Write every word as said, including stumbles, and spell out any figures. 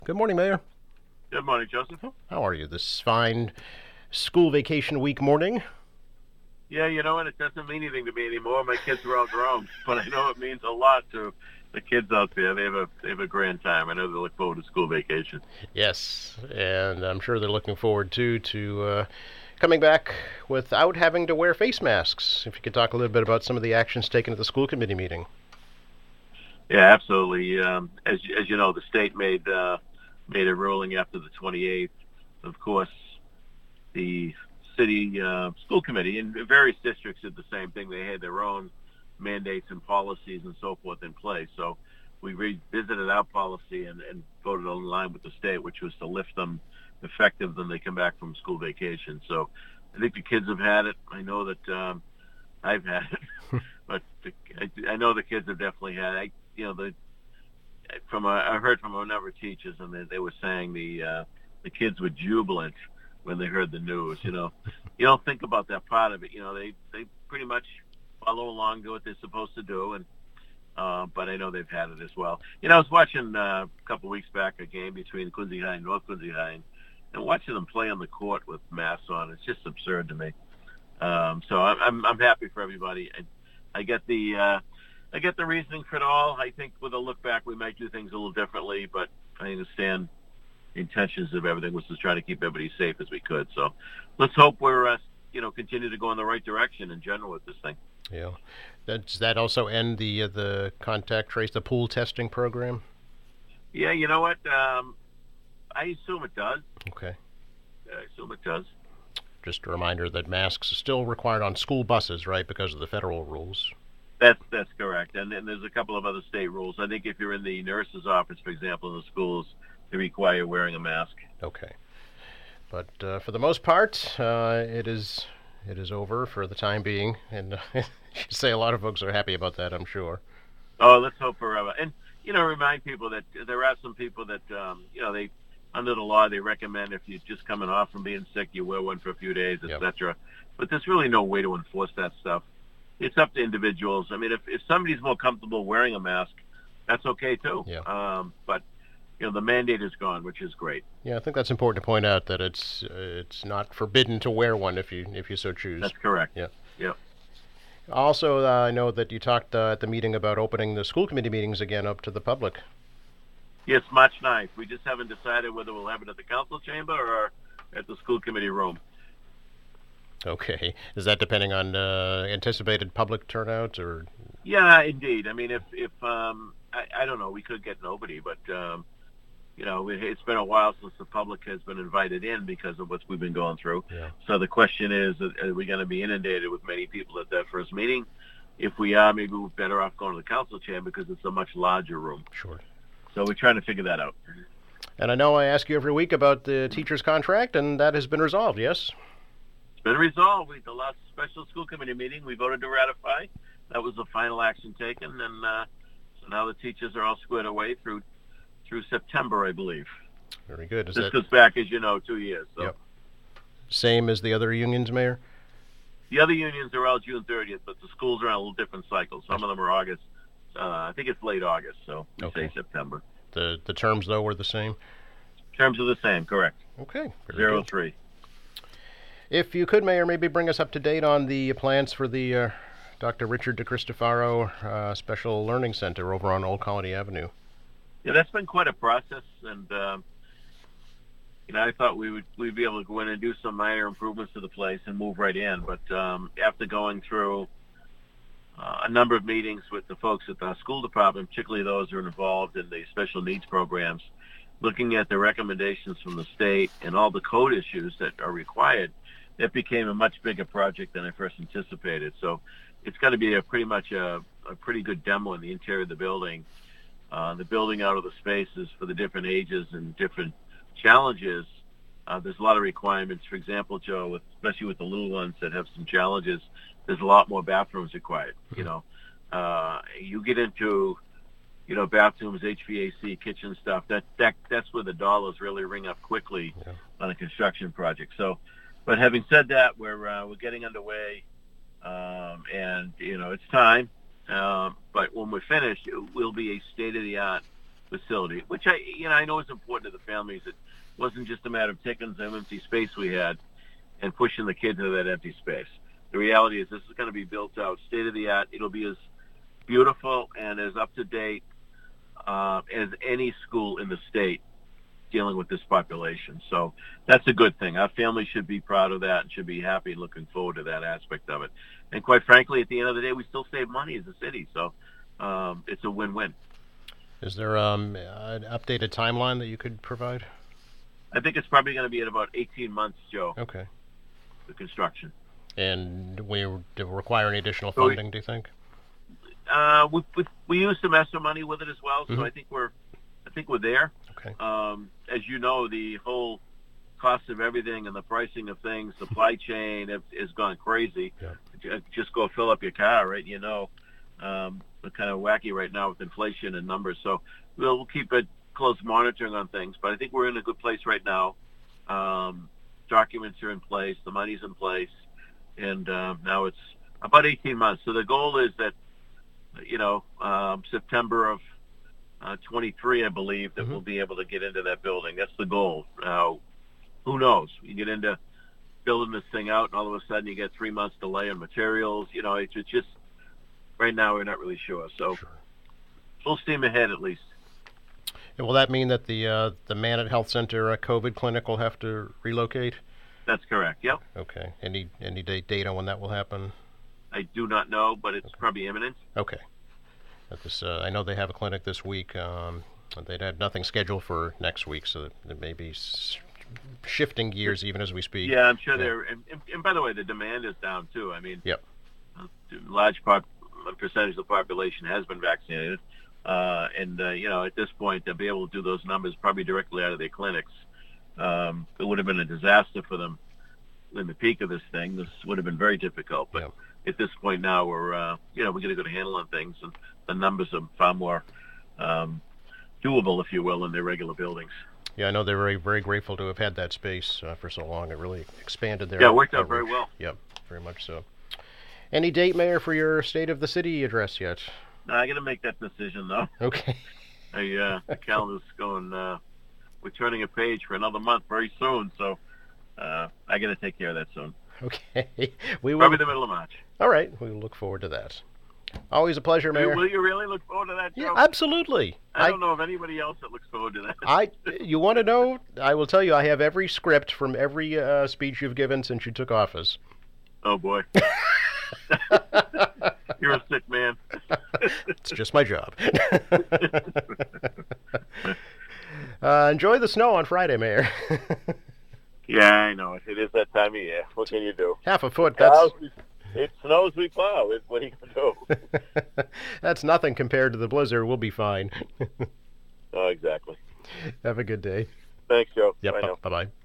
Good morning, Mayor. Good morning, Joseph. How are you this fine school vacation week morning? Yeah, you know what? It doesn't mean anything to me anymore. My kids are all grown, but I know it means a lot to the kids out there. They have a they have a grand time. I know they look forward to school vacation. Yes, and I'm sure they're looking forward too to uh, coming back without having to wear face masks. If you could talk a little bit about some of the actions taken at the school committee meeting. Yeah, absolutely. Um, as as you know, the state made uh, made a ruling after the twenty-eighth. Of course, the city uh, school committee in various districts did the same thing. They had their own mandates and policies and so forth in place. So we revisited our policy and, and voted in line with the state, which was to lift them effective when they come back from school vacation. So I think the kids have had it. I know that um, I've had it, but the, I, I know the kids have definitely had it. I, you know, the from a, I heard from a number of teachers, and they, they were saying the uh, the kids were jubilant when they heard the news. You know, you don't think about that part of it. You know, they they pretty much follow along, do what they're supposed to do, and uh, but I know they've had it as well. You know, I was watching uh, a couple of weeks back a game between Quincy High and North Quincy High, and, and watching them play on the court with masks on, it's just absurd to me. Um, so I'm, I'm I'm happy for everybody. I, I get the uh, I get the reasoning for it all. I think with a look back, we might do things a little differently, but I understand the intentions of everything was to try to keep everybody safe as we could. So let's hope we're uh, you know continue to go in the right direction in general with this thing. Yeah. Does that also end the uh, the contact trace, the pool testing program? Yeah, you know what? Um, I assume it does. Okay. I assume it does. Just a reminder that masks are still required on school buses, right, because of the federal rules. That's that's correct. And then there's a couple of other state rules. I think if you're in the nurse's office, for example, in the schools, they require wearing a mask. Okay. But uh, for the most part, uh, it is it is over for the time being, and uh, you say a lot of folks are happy about that, I'm sure. Oh, let's hope forever. And you know, remind people that there are some people that um, you know they under the law they recommend if you're just coming off from being sick, you wear one for a few days, Yep. et cetera. But there's really no way to enforce that stuff. It's up to individuals. I mean, if if somebody's more comfortable wearing a mask, that's okay too. Yeah. Um, but you know, the mandate is gone, which is great. Yeah, I think that's important to point out that it's uh, it's not forbidden to wear one if you if you so choose. That's correct. Yeah. Yep. Also, uh, I know that you talked uh, at the meeting about opening the school committee meetings again up to the public. Yes, March ninth. We just haven't decided whether we'll have it at the council chamber or at the school committee room. Okay. Is that depending on uh, anticipated public turnout or? Yeah, indeed. I mean, if if um, I, I don't know, we could get nobody, but um, you know, it, it's been a while since the public has been invited in because of what we've been going through. Yeah. So the question is, are we going to be inundated with many people at that first meeting? If we are, maybe we're better off going to the council chamber because it's a much larger room. Sure. So we're trying to figure that out. And I know I ask you every week about the teacher's contract, and that has been resolved, yes? It's been resolved. We, the last special school committee meeting, we voted to ratify. That was the final action taken, and uh, so now the teachers are all squared away through through September, I believe. Very good. Is this that goes back, as you know, two years. So. Yep. Same as the other unions, Mayor? The other unions are all June thirtieth, but the schools are on a little different cycle. Some of them are August. Uh, I think it's late August, so we Okay. say September. The the terms, though, were the same? Terms are the same, correct. Okay. Very Zero good. three. If you could, Mayor, maybe bring us up to date on the plans for the uh, Doctor Richard DeCristofaro uh, Special Learning Center over on Old Colony Avenue. Yeah, that's been quite a process, and um, you know, I thought we would we'd be able to go in and do some minor improvements to the place and move right in. But um, after going through uh, a number of meetings with the folks at the school department, particularly those who are involved in the special needs programs, looking at the recommendations from the state and all the code issues that are required, it became a much bigger project than I first anticipated. So it's got to be a pretty much a, a pretty good demo in the interior of the building. Uh, the building out of the spaces for the different ages and different challenges. Uh, there's a lot of requirements. For example, Joe, with, especially with the little ones that have some challenges, there's a lot more bathrooms required. You know, uh, you get into, you know, bathrooms, H V A C, kitchen stuff. That that that's where the dollars really ring up quickly Yeah. on a construction project. So, but having said that, we're uh, we're getting underway, um, and you know, it's time. Um, but when we're finished, it will be a state-of-the-art facility, which I, you know, I know is important to the families. It wasn't just a matter of taking some empty space we had and pushing the kids into that empty space. The reality is this is going to be built out state of the art. It'll be as beautiful and as up to date uh, as any school in the state dealing with this population. So that's a good thing. Our families should be proud of that and should be happy and looking forward to that aspect of it. And quite frankly, at the end of the day, we still save money as a city. So um, it's a win-win. Is there um, an updated timeline that you could provide? I think it's probably going to be at about eighteen months, Joe. Okay. The construction. And we do require any additional So we- funding, do you think? Uh, we, we we use some ESSER money with it as well, so Mhm. I think we're I think we're there. Okay. Um, as you know, the whole cost of everything and the pricing of things, supply chain has, has gone crazy. Yeah. Ju- Just go fill up your car, right? You know, um, we're kind of wacky right now with inflation and numbers, so we'll, we'll keep a close monitoring on things. But I think we're in a good place right now. Um, documents are in place, the money's in place, and um, now it's about eighteen months. So the goal is that, you know, um, September of uh, twenty-three, I believe, that Mhm. we'll be able to get into that building. That's the goal. Now, who knows? You get into building this thing out, and all of a sudden you get three months delay on materials. You know, it's, it's just, right now we're not really sure. So Sure. full steam ahead at least. And will that mean that the uh, the Mannett Health Center uh, COVID clinic will have to relocate? That's correct. Yep. Okay. Any any date date on when that will happen? I do not know, but it's probably imminent. Okay. At this, uh, I know they have a clinic this week. Um, they'd had nothing scheduled for next week, so it may be s- shifting gears even as we speak. Yeah, I'm sure Yeah. they're, and, and, and by the way, the demand is down too. I mean, Yep. a large pop, a percentage of the population has been vaccinated. Uh, and, uh, you know, at this point, to be able to do those numbers probably directly out of their clinics, um, it would have been a disaster for them in the peak of this thing. This would have been very difficult. But Yep. at this point now, we're, uh, you know, we're getting a good handle on things, and the numbers are far more um, doable, if you will, in their regular buildings. Yeah, I know they're very, very grateful to have had that space uh, for so long. It really expanded their Yeah, it worked out very coverage. well. Yep, very much so. Any date, Mayor, for your State of the City address yet? Now, I got to make that decision, though. Okay. I, uh, the calendar's going, uh, we're turning a page for another month very soon, so uh, I got to take care of that soon. Okay. We will. Probably the middle of March. All right. We look forward to that. Always a pleasure, Mayor. Will you really look forward to that, Joe? Yeah, absolutely. I don't know of anybody else that looks forward to that. I, you want to know? I will tell you. I have every script from every uh, speech you've given since you took office. Oh, boy. You're a sick man. It's just my job. uh, enjoy the snow on Friday, Mayor. Yeah, I know. It is that time of year. What can you do? Half a foot. That's Cows, it snows, we plow. What are you going to do? that's nothing compared to the blizzard. We'll be fine. Oh, exactly. Have a good day. Thanks, Joe. Yep. Bye now. Bye bye.